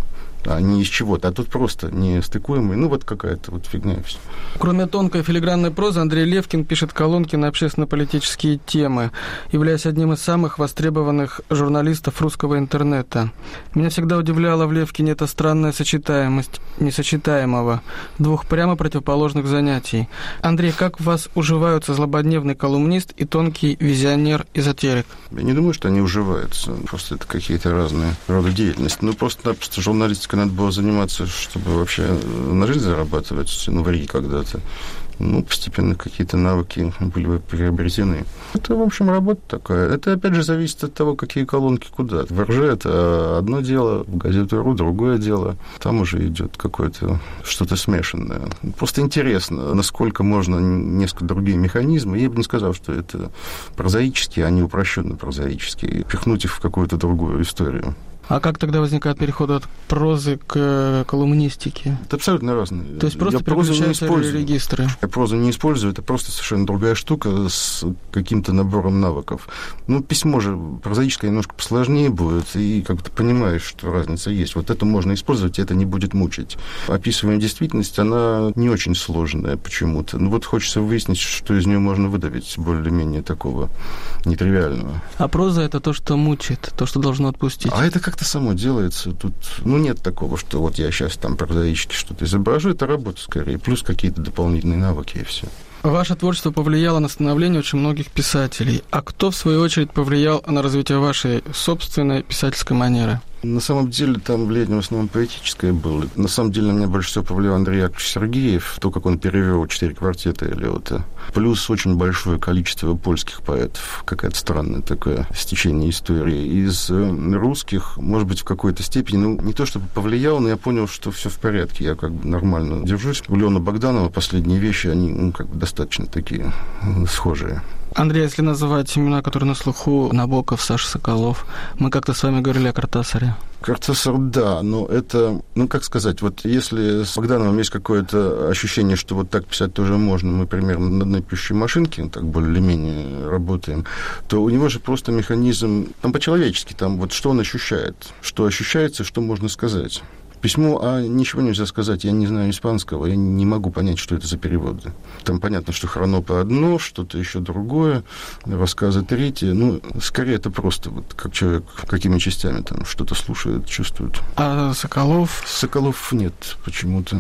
А не из чего-то, а тут просто нестыкуемый, ну, вот какая-то вот фигня и все. Кроме тонкой филигранной прозы, Андрей Левкин пишет колонки на общественно-политические темы, являясь одним из самых востребованных журналистов русского интернета. Меня всегда удивляла в Левкине эта странная сочетаемость несочетаемого, двух прямо противоположных занятий. Андрей, как в вас уживаются злободневный колумнист и тонкий визионер-эзотерик? Я не думаю, что они уживаются, просто это какие-то разные роды деятельности. Ну, просто-напросто журналистика надо было заниматься, чтобы вообще на жизнь зарабатывать, ну, в Риге когда-то. Ну, постепенно какие-то навыки были бы приобретены. Это, в общем, работа такая. Это, опять же, зависит от того, какие колонки куда. В эр жэ это одно дело, в газету.ру другое дело. Там уже идет какое-то что-то смешанное. Просто интересно, насколько можно несколько другие механизмы. Я бы не сказал, что это прозаические, а не упрощенно прозаические. Пихнуть их в какую-то другую историю. А как тогда возникает переход от прозы к колумнистике? Это абсолютно разные. То есть просто переключаются регистры? Я прозу не использую, это просто совершенно другая штука с каким-то набором навыков. Ну, письмо же прозаическое немножко посложнее будет, и как ты понимаешь, что разница есть. Вот это можно использовать, и это не будет мучить. Описываемая действительность, она не очень сложная почему-то. Ну, вот хочется выяснить, что из нее можно выдавить более-менее такого нетривиального. А проза — это то, что мучает, то, что должно отпустить. А это как-то само делается. Тут, ну, нет такого, что вот я сейчас там прозаически что-то изображу. Это работа скорее, плюс какие-то дополнительные навыки, и все. Ваше творчество повлияло на становление очень многих писателей. А кто, в свою очередь, повлиял на развитие вашей собственной писательской манеры? На самом деле, там влияние в основном поэтическое было. На самом деле, на меня больше всего повлиял Андрей Яковлевич Сергеев, то, как он перевел четыре квартета Элиота. Плюс очень большое количество польских поэтов. Какая-то странная такое стечение истории. Из русских, может быть, в какой-то степени, ну, не то чтобы повлиял, но я понял, что все в порядке, я как бы нормально держусь. У Леона Богданова последние вещи, они, ну, как бы достаточно такие схожие. Андрей, если называть имена, которые на слуху, Набоков, Саша Соколов, мы как-то с вами говорили о Кортасаре. Кортасар, да, но это, ну, как сказать, вот если с Богдановым есть какое-то ощущение, что вот так писать тоже можно, мы примерно на одной пишущей машинке, так более-менее работаем, то у него же просто механизм, там по-человечески, там вот что он ощущает, что ощущается, что можно сказать. Письмо, а ничего нельзя сказать, я не знаю испанского, я не могу понять, что это за переводы. Там понятно, что хронопа одно, что-то еще другое, рассказы третье. Ну, скорее это просто вот как человек какими частями там что-то слушает, чувствует. А Соколов? Соколов нет почему-то.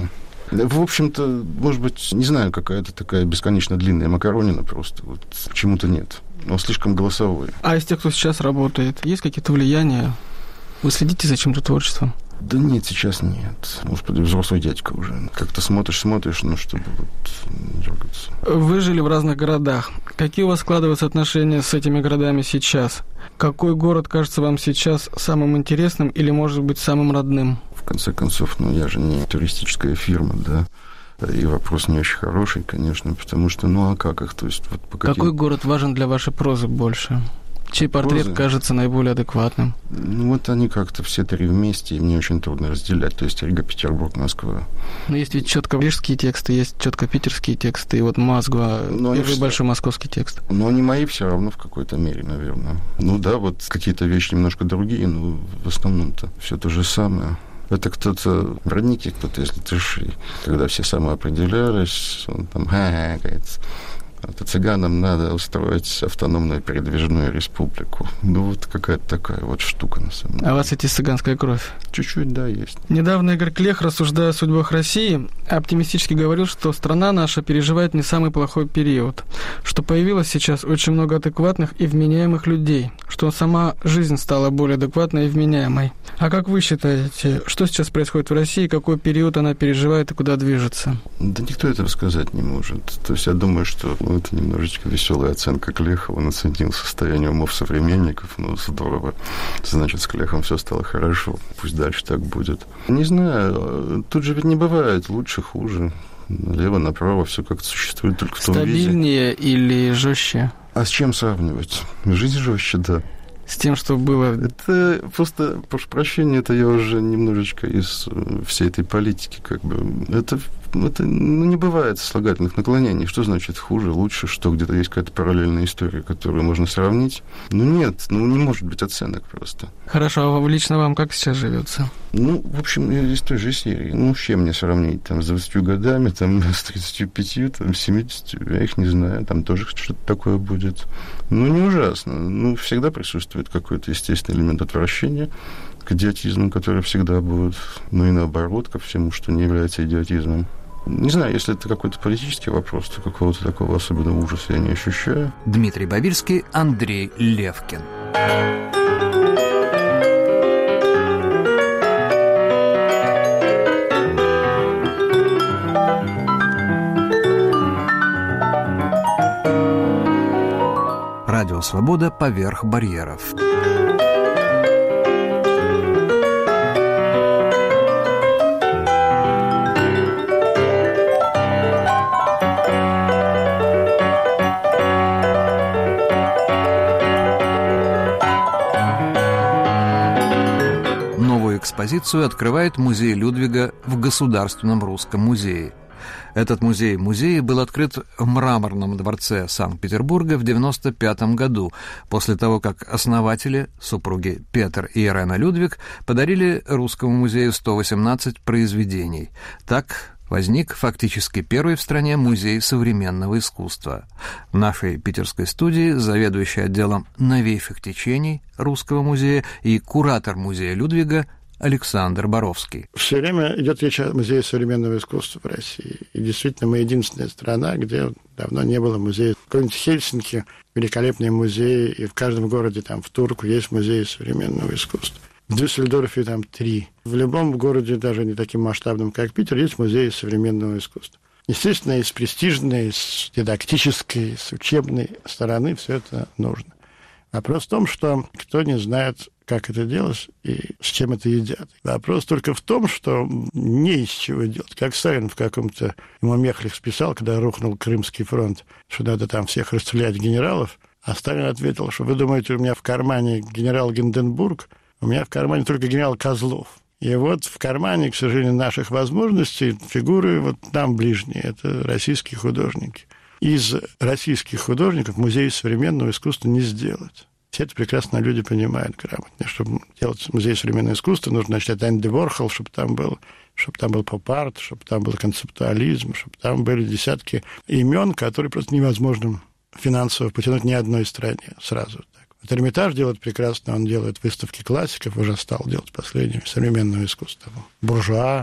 В общем-то, может быть, не знаю, какая-то такая бесконечно длинная макаронина просто. Вот почему-то нет. Он слишком голосовой. А из тех, кто сейчас работает, есть какие-то влияния? Вы следите за чем-то творчеством? Да нет, сейчас нет. Господи, взрослый дядька уже. Как-то смотришь, смотришь, ну, чтобы вот не дергаться. Вы жили в разных городах. Какие у вас складываются отношения с этими городами сейчас? Какой город кажется вам сейчас самым интересным или, может быть, самым родным? В конце концов, ну, я же не туристическая фирма, да. И вопрос не очень хороший, конечно, потому что, ну, а как их? То есть, вот по каким... Какой город важен для вашей прозы больше? Чей портрет Прозы? Кажется наиболее адекватным? Ну, вот они как-то все три вместе, и мне очень трудно разделять. То есть Рига, Петербург, Москва. Но есть ведь четко рижские тексты, есть четко питерские тексты, и вот Москва, но первый все... большой московский текст. Но они мои все равно в какой-то мере, наверное. Ну да, вот какие-то вещи немножко другие, но в основном-то все то же самое. Это кто-то в роднике, кто-то из Латыши. Когда все самоопределялись, он там ха-ха-ха, это цыганам надо устроить автономную передвижную республику. Ну, вот какая-то такая вот штука, на самом деле. А у вас эти цыганская кровь? Чуть-чуть, да, есть. Недавно Игорь Клех, рассуждая о судьбах России, оптимистически говорил, что страна наша переживает не самый плохой период, что появилось сейчас очень много адекватных и вменяемых людей, что сама жизнь стала более адекватной и вменяемой. А как вы считаете, что сейчас происходит в России, какой период она переживает и куда движется? Да никто этого сказать не может. То есть я думаю, что ну, это немножечко веселая оценка Клеха. Он оценил состояние умов современников. Ну, здорово. Значит, с Клехом все стало хорошо. Пусть дальше так будет. Не знаю, тут же ведь не бывает лучше, хуже. Налево, направо все как-то существует только в том виде. Стабильнее или жестче? А с чем сравнивать? Жизнь жестче, да. С тем, что было... Это просто, прошу прощения, это я уже немножечко из всей этой политики, как бы. Это, это ну, не бывает слагательных наклонений. Что значит хуже, лучше, что где-то есть какая-то параллельная история, которую можно сравнить? Ну, нет, ну, не может быть оценок просто. Хорошо, а лично вам как сейчас живется? Ну, в общем, из той же серии. Ну, с чем мне сравнить? Там, с двадцатью годами, там, с тридцатью пятью, там, семидесятью, я их не знаю. Там тоже что-то такое будет. Ну, не ужасно. Ну, всегда присутствует какой-то естественный элемент отвращения к идиотизму, который всегда будет. Ну, и наоборот, ко всему, что не является идиотизмом. Не знаю, если это какой-то политический вопрос, то какого-то такого особенного ужаса я не ощущаю. Дмитрий Бабильский, Андрей Левкин. Радио «Свобода» поверх барьеров. Новую экспозицию открывает музей Людвига в Государственном русском музее. Этот музей-музей был открыт в Мраморном дворце Санкт-Петербурга в девяносто пятом году, после того, как основатели, супруги Петр и Ирена Людвиг, подарили Русскому музею сто восемнадцать произведений. Так возник фактически первый в стране музей современного искусства. В нашей питерской студии заведующий отделом новейших течений Русского музея и куратор музея Людвига Александр Боровский. Все время идет речь о музее современного искусства в России. И действительно, мы единственная страна, где давно не было музея. В каком-нибудь Хельсинки великолепный музей, и в каждом городе, там, в Турку, есть музей современного искусства. В Дюссельдорфе там три. В любом городе, даже не таким масштабном, как Питер, есть музей современного искусства. Естественно, и с престижной, и с дидактической, и с учебной стороны все это нужно. Вопрос в том, что кто не знает, как это делать и с чем это едят. Вопрос только в том, что не из чего делать. Как Сталин в каком-то... Ему Мехлих списал, когда рухнул Крымский фронт, что надо там всех расстрелять генералов. А Сталин ответил, что вы думаете, у меня в кармане генерал Гинденбург, у меня в кармане только генерал Козлов. И вот в кармане, к сожалению, наших возможностей фигуры вот нам ближние. Это российские художники. Из российских художников музей современного искусства не сделать. Все это прекрасно люди понимают грамотно. Чтобы делать музей современного искусства, нужно начать Энди Ворхол, чтобы там был, чтобы там был поп-арт, чтобы там был концептуализм, чтобы там были десятки имен, которые просто невозможно финансово потянуть ни одной стране сразу. Так. Вот Эрмитаж делает прекрасно, он делает выставки классиков, уже стал делать последними современного искусства. Буржуа,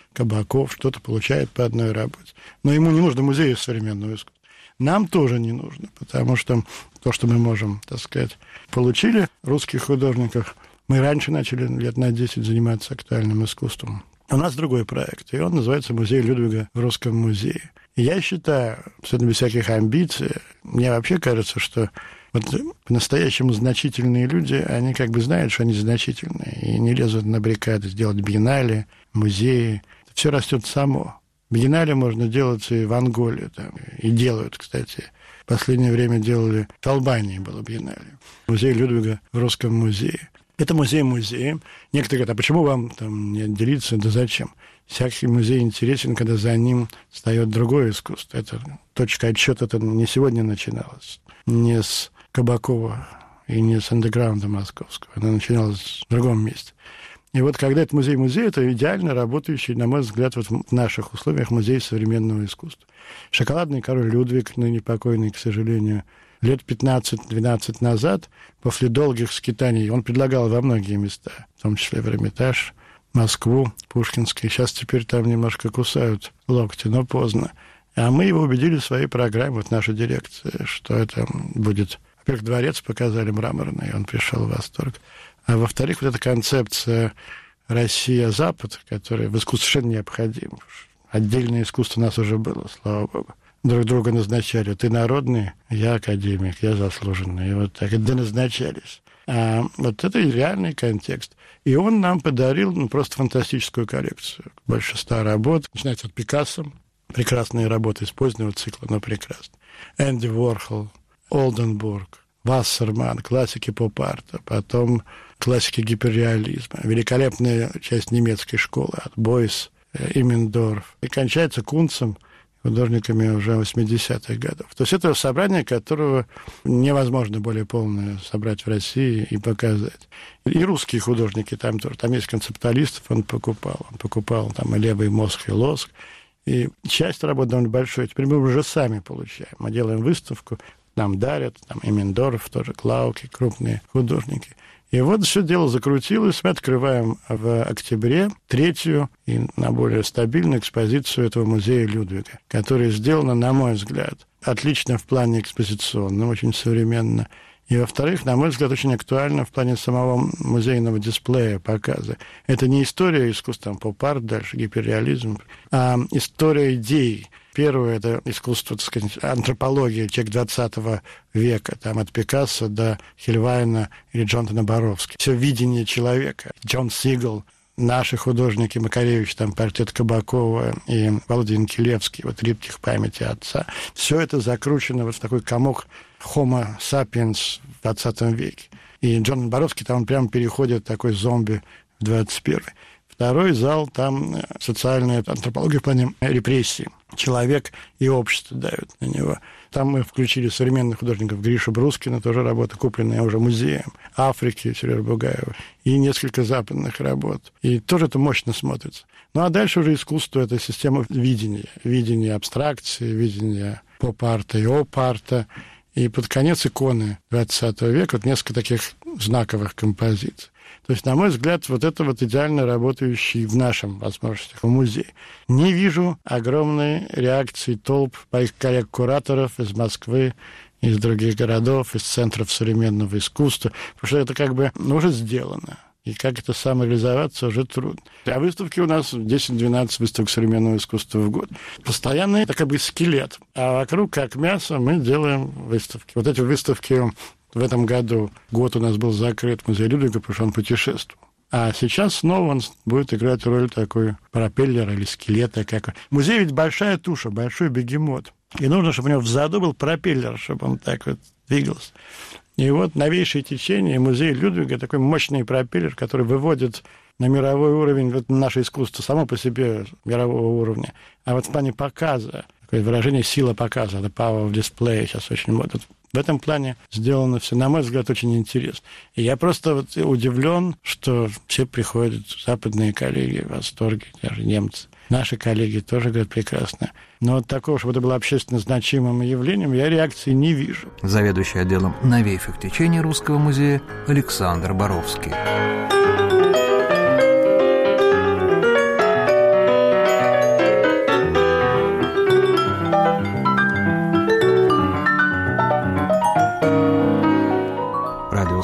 Кабаков что-то получает по одной работе. Но ему не нужно музея современного искусства. Нам тоже не нужно, потому что то, что мы можем, так сказать, получили русских художников, мы раньше начали лет на десять заниматься актуальным искусством. У нас другой проект, и он называется «Музей Людвига в Русском музее». И я считаю, абсолютно без всяких амбиций, мне вообще кажется, что вот по-настоящему значительные люди, они как бы знают, что они значительные, и не лезут на баррикады сделать биеннале, музеи. Все растет само. Биеннале можно делать и в Анголе, там, и делают, кстати. В последнее время делали, в Албании было биеннале. Музей Людвига в Русском музее. Это музей-музей. Некоторые говорят, а почему вам там не отделиться? Да зачем? Всякий музей интересен, когда за ним встает другое искусство. Это точка отсчета, это не сегодня начиналось. Не с Кабакова и не с андеграунда московского. Она начиналась в другом месте. И вот когда это музей-музей, это идеально работающий, на мой взгляд, вот в наших условиях музей современного искусства. «Шоколадный король Людвиг», ныне покойный, к сожалению, лет пятнадцать-двенадцать назад, после долгих скитаний, он предлагал во многие места, в том числе в Эрмитаж, Москву, Пушкинский. Сейчас теперь там немножко кусают локти, но поздно. А мы его убедили в своей программе, вот наша дирекция, что это будет... Во-первых, дворец показали мраморный, он пришел в восторг. А во-вторых, вот эта концепция Россия-Запад, которая в искусстве совершенно необходима. Отдельное искусство у нас уже было, слава богу. Друг друга назначали. Ты народный, я академик, я заслуженный. И вот так и доназначались. А вот это реальный контекст. И он нам подарил ну, просто фантастическую коллекцию. Больше ста работ. Начинается от Пикассо. Прекрасные работы из позднего цикла, но прекрасно. Энди Уорхол, Олденбург, Вассерман, классики поп-арта. Потом классики гиперреализма. Великолепная часть немецкой школы от Бойс, Иммендорф. И кончается Кунцем, художниками уже восьмидесятых годов. То есть это собрание, которого невозможно более полное собрать в России и показать. И русские художники там тоже. Там есть концептуалистов, он покупал. Он покупал там и «Левый мозг», и «Лоск». И часть работы довольно большой. Теперь мы уже сами получаем. Мы делаем выставку, нам дарят, там Иммендорф, тоже Клауки, крупные художники. И вот все дело закрутилось. Мы открываем в октябре третью и на более стабильную экспозицию этого музея Людвига, которая сделана, на мой взгляд, отлично в плане экспозиционном, очень современно. И, во-вторых, на мой взгляд, очень актуально в плане самого музейного дисплея, показа. Это не история искусства, там, поп-арт, дальше гиперреализм, а история идей. Первое – это искусство, так сказать, антропология, человек двадцатого века, там, от Пикассо до Хельвайна или Джонатана Боровски. Все видение человека. Джон Сигел, наши художники, Макаревич, там, портрет Кабакова и Володя Янкелевский, вот «Триптих памяти отца». Все это закручено вот в такой комок Homo sapiens в двадцатом веке. И Джон Боровский там прямо переходит такой зомби в двадцать первый. Второй зал, там социальная антропология в плане репрессий. Человек и общество давят на него. Там мы включили современных художников. Гришу Брускина, тоже работа, купленная уже музеем. Африки, Сережа Бугаева. И несколько западных работ. И тоже это мощно смотрится. Ну, а дальше уже искусство – это система видения. Видение абстракции, видение поп-арта и оп-арта. И под конец иконы двадцатого века, вот несколько таких знаковых композиций. То есть, на мой взгляд, вот это вот идеально работающий в нашем возможностях музей. Не вижу огромной реакции толп моих коллег-кураторов из Москвы, из других городов, из центров современного искусства, потому что это как бы ну, уже сделано. И как это самореализоваться уже трудно. А выставки у нас десять-двенадцать выставок современного искусства в год. Постоянный, это как бы скелет. А вокруг, как мясо, мы делаем выставки. Вот эти выставки в этом году, год у нас был закрыт музей Людвига, потому что он путешествовал. А сейчас снова он будет играть роль такой пропеллера или скелета. Как... Музей ведь большая туша, большой бегемот. И нужно, чтобы у него взаду был пропеллер, чтобы он так вот двигался. И вот новейшее течение, музей Людвига, такой мощный пропеллер, который выводит на мировой уровень вот наше искусство само по себе мирового уровня. А вот в плане показа, такое выражение «сила показа», это power of display сейчас очень модно. В этом плане сделано все, на мой взгляд, очень интересно. И я просто вот удивлен, что все приходят, западные коллеги в восторге, даже немцы. Наши коллеги тоже говорят прекрасно. Но вот такого, чтобы это было общественно значимым явлением, я реакции не вижу. Заведующий отделом новейших течений Русского музея Александр Боровский.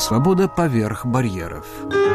«Свобода» поверх барьеров.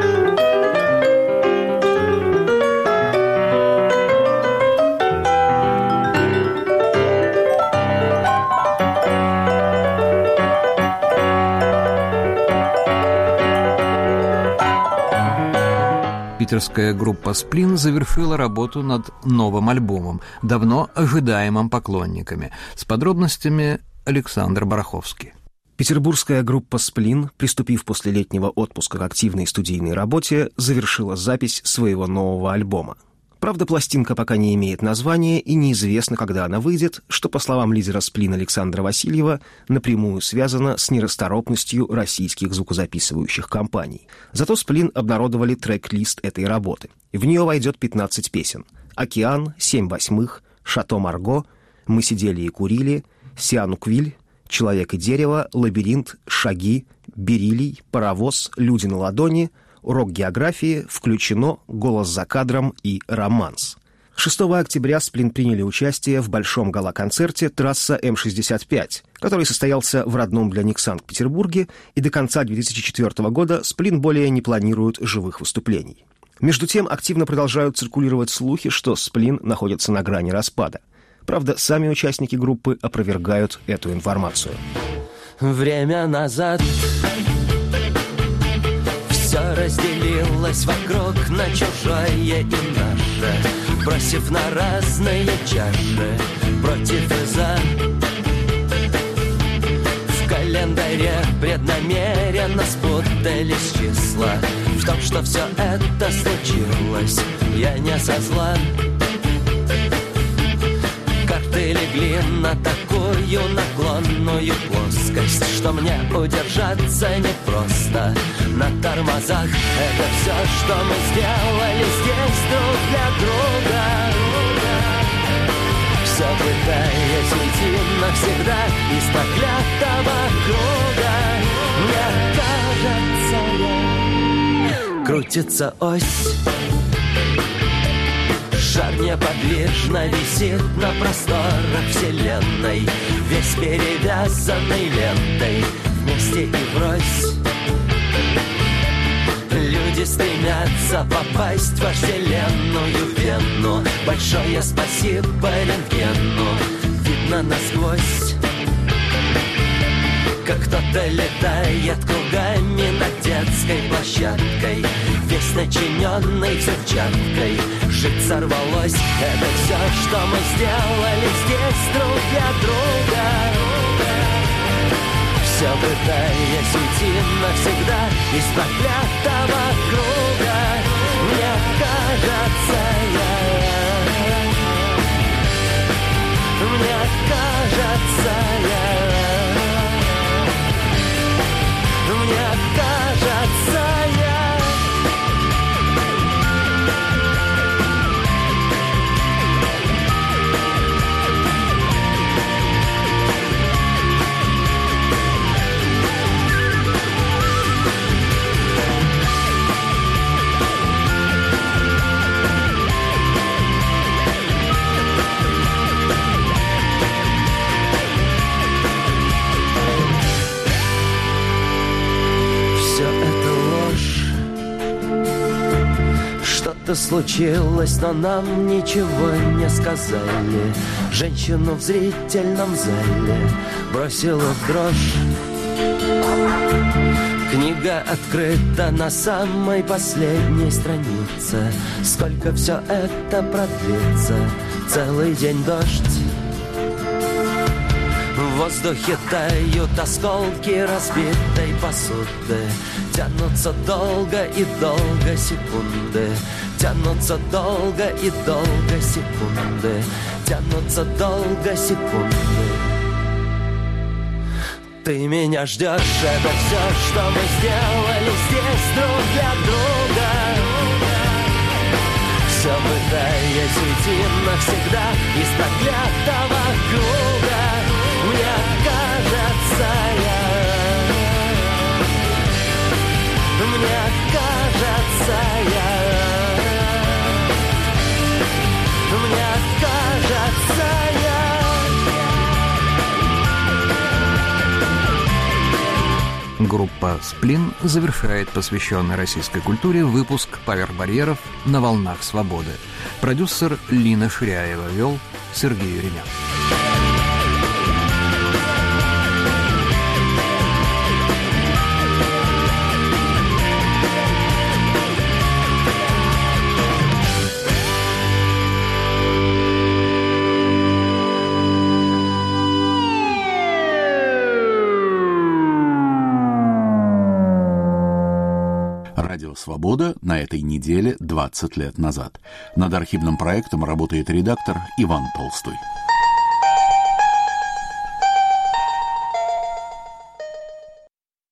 Питерская группа «Сплин» завершила работу над новым альбомом, давно ожидаемым поклонниками. С подробностями Александр Бараховский. Петербургская группа «Сплин», приступив после летнего отпуска к активной студийной работе, завершила запись своего нового альбома. Правда, пластинка пока не имеет названия и неизвестно, когда она выйдет, что, по словам лидера «Сплин» Александра Васильева, напрямую связано с нерасторопностью российских звукозаписывающих компаний. Зато «Сплин» обнародовали трек-лист этой работы. В нее войдет пятнадцать песен: «Океан», «Семь восьмых», «Шато Марго», «Мы сидели и курили», «Сиануквиль», «Человек и дерево», «Лабиринт», «Шаги», «Бериллий», «Паровоз», «Люди на ладони», «Урок географии», «Включено», «Голос за кадром» и «Романс». шестого октября «Сплин» приняли участие в большом гала-концерте «Трасса Эм шестьдесят пять», который состоялся в родном для них Санкт-Петербурге, и до конца две тысячи четвёртого года «Сплин» более не планирует живых выступлений. Между тем, активно продолжают циркулировать слухи, что «Сплин» находится на грани распада. Правда, сами участники группы опровергают эту информацию. Время назад все разделилось вокруг на чужое и наше, бросив на разные чаши против и за. В календаре преднамеренно спутались числа. В том, что все это случилось, я не со зла. Карты легли на такую наклонную плоскость, что мне удержаться непросто на тормозах. Это все, что мы сделали здесь друг для друга. Все пытаясь уйти навсегда из проклятого круга. Мне кажется, я... Крутится ось, шар неподвижно висит на просторах вселенной, весь перевязанный лентой, вместе и врозь. Люди стремятся попасть во вселенную вену. Большое спасибо рентгену, видно насквозь. Как кто-то летает кругами над детской площадкой, весь начиненный взрывчаткой. Жить сорвалось, это все, что мы сделали здесь друг для друга. Все пытаясь уйти навсегда из проклятого круга. Мне кажется, я... Мне кажется, я... Мне кажется, я... Что-то случилось, но нам ничего не сказали. Женщину в зрительном зале бросила в дрожь. Книга открыта на самой последней странице. Сколько все это продлится? Целый день дождь. В воздухе тают осколки разбитой посуды. Тянутся долго и долго секунды. Тянутся долго и долго секунды. Тянутся долго секунды. Ты меня ждешь, это все, что мы сделали здесь друг для друга. Все пытаясь уйти навсегда из проклятого круга. Мне кажется, я... Мне кажется, я... Мне кажется, я... Группа «Сплин» завершает посвященный российской культуре выпуск «Поверх барьеров» на волнах свободы. Продюсер Лина Ширяева, вел Сергей Юринян. Радио «Свобода» на этой неделе двадцать лет назад. Над архивным проектом работает редактор Иван Толстой.